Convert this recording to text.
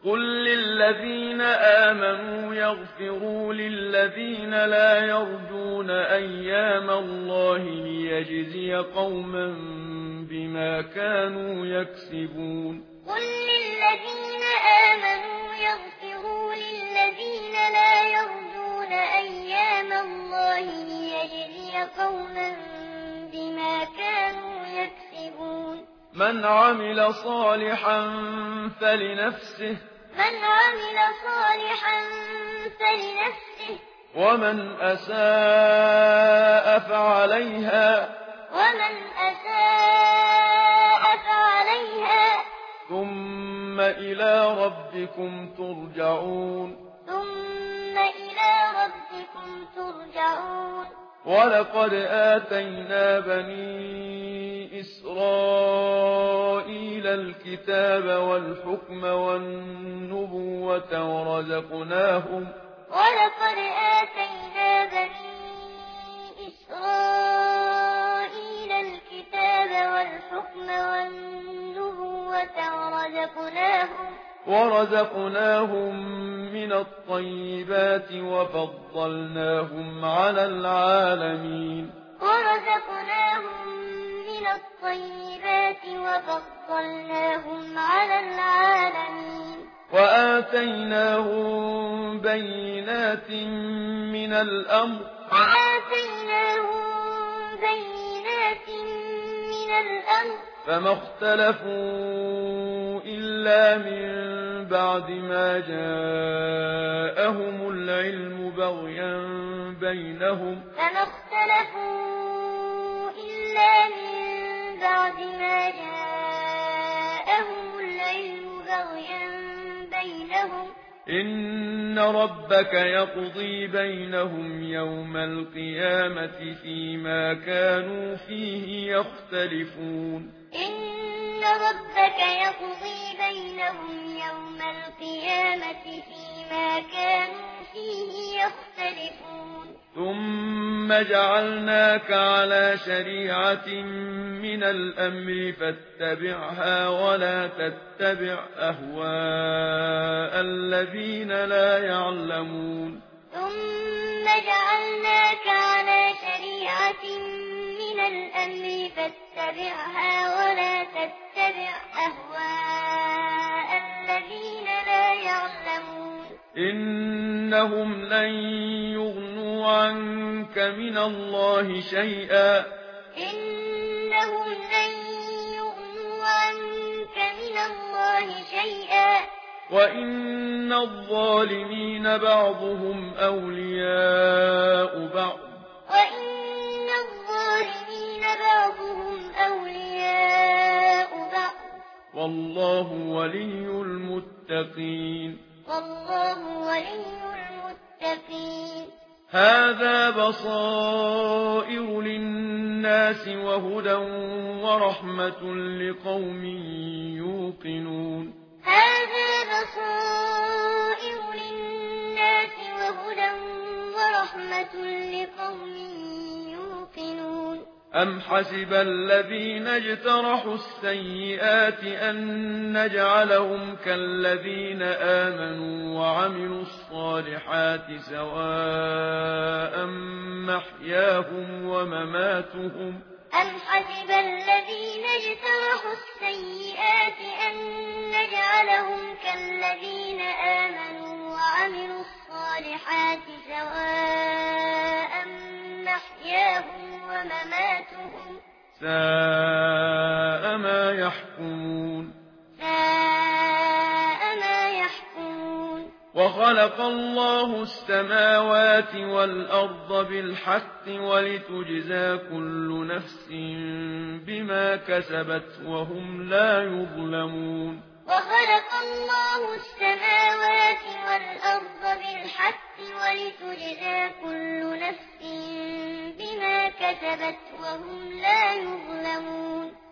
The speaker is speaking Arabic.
قل للذين آمنوا يغفروا للذين لا يرجون أيام الله ليجزي قوما بما كانوا يكسبون قل للذين آمنوا يغفروا للذين لا يرجون أيام الله ليجزي قوما بما كانوا يكسبون من عمل صالحا فلنفسه ومن أساء فعليها ثم إلى ربكم ترجعون ولقد آتينا بني إسرائيل الكتاب والحكم والنبوة ورزقناهم من الطيبات وفضلناهم على العالمين وآتيناهم بينات من الأمر فما اختلفوا إلا من بعد ما جاءهم العلم بغيا بينهم إن ربك يقضي بينهم يوم القيامة فيما كانوا فيه يختلفون ثم جعلناك على شريعة من الأمر فاتبعها ولا تتبع أهواء الذين لا يعلمون إنهم لن يغنوا عنك من الله شيئا وإن الظالمين بعضهم أولياء بعض والله ولي المتقين هذا بصائر للناس وهدى ورحمة لقوم يوقنون أم حسب الذين اجترحوا السيئات أن نجعلهم كالذين آمنوا وعملوا الصالحات سواء محياهم ومماتهم ساء ما يحكمون وخلق الله السماوات والأرض بالحق ولتجزى كل نفس بما كسبت وهم لا يظلمون ولتجزى كل نفس بما كسبت وهم لا يظلمون